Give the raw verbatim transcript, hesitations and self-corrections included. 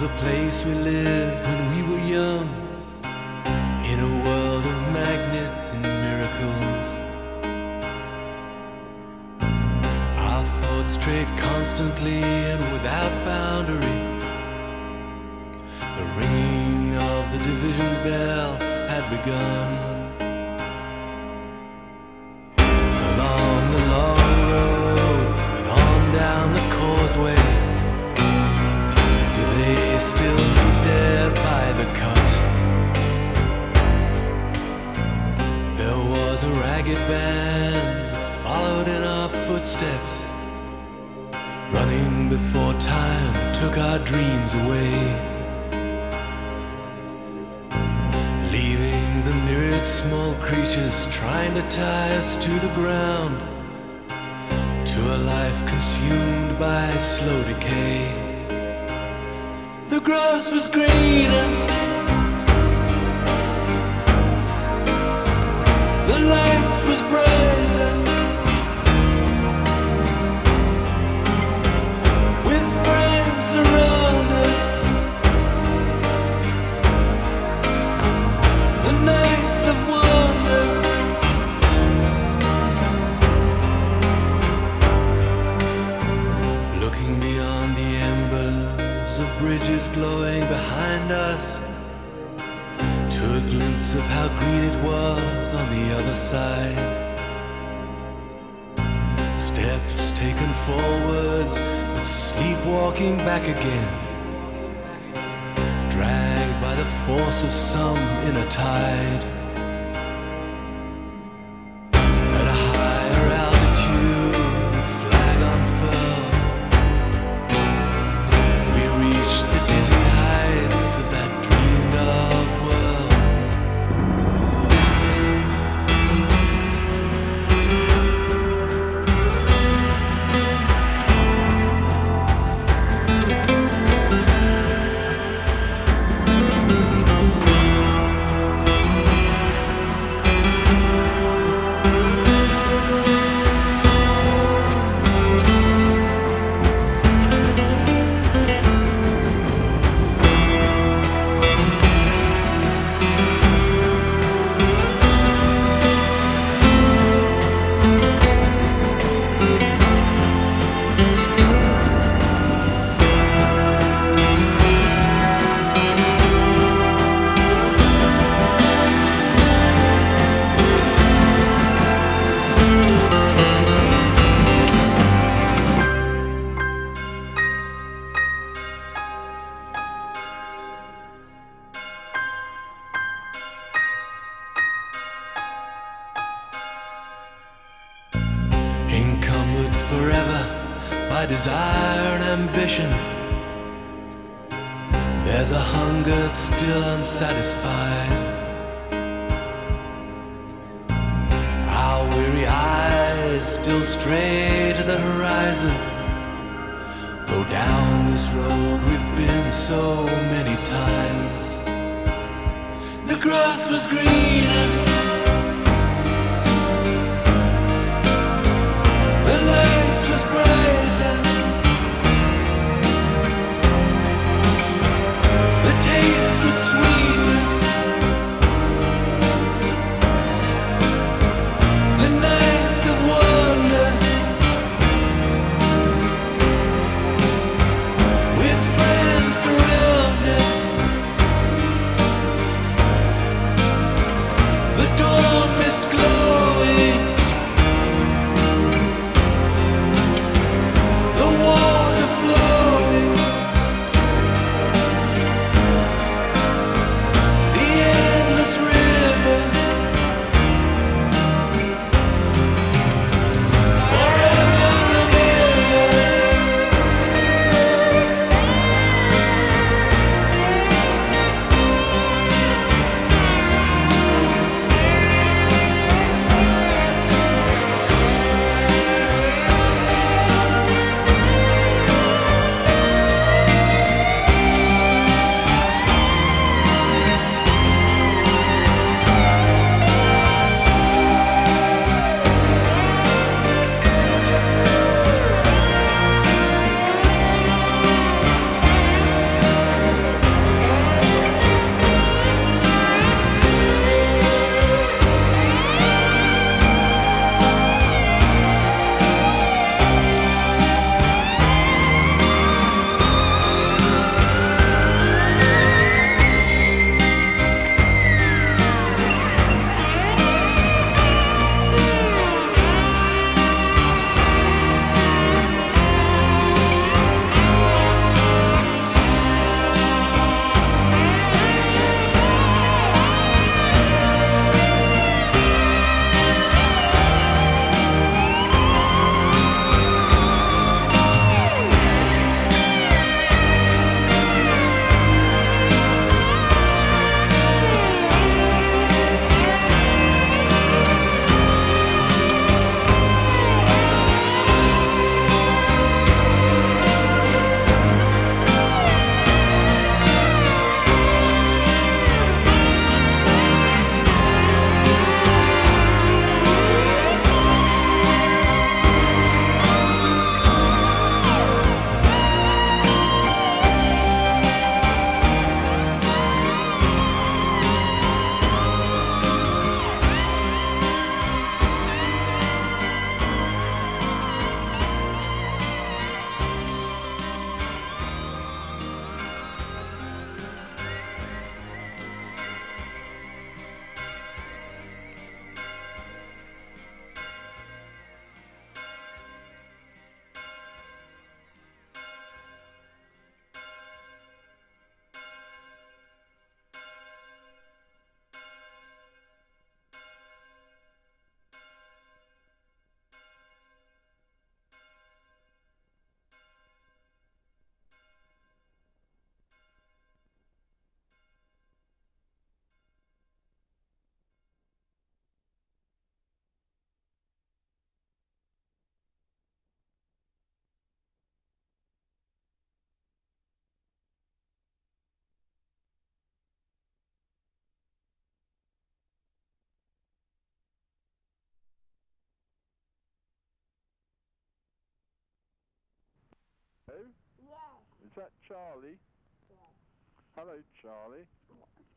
the place we lived when we were young, in a world of magnets and miracles. Our thoughts strayed constantly and without boundary. The ringing of the division bell had begun. Along the long road and on down the causeway, do they still meet there by the cut? There was a ragged band that followed in our footsteps, running before time took our dreams away, leaving the myriad small creatures trying to tie us to the ground, to a life consumed by slow decay. The grass was greener, the light was brighter, with friends around us. The nights of wonder, looking beyond the embers of bridges glowing behind us, to a glimpse of how green it was on the other side. Steps taken forwards, but sleepwalking back again, dragged by the force of some inner tide. At a higher altitude, with flag unfurled, we reached the dizzy heights of that dreamed of world. Encumbered forever by desire and ambition, there's a hunger still unsatisfied. Our weary eyes still stray to the horizon, though down this road we've been so many times. The grass was greener, the light was brighter, the taste was sweeter, the nights of wonder, with friends surrounded, the Hello? Yes. Is that Charlie? Yes. Hello, Charlie.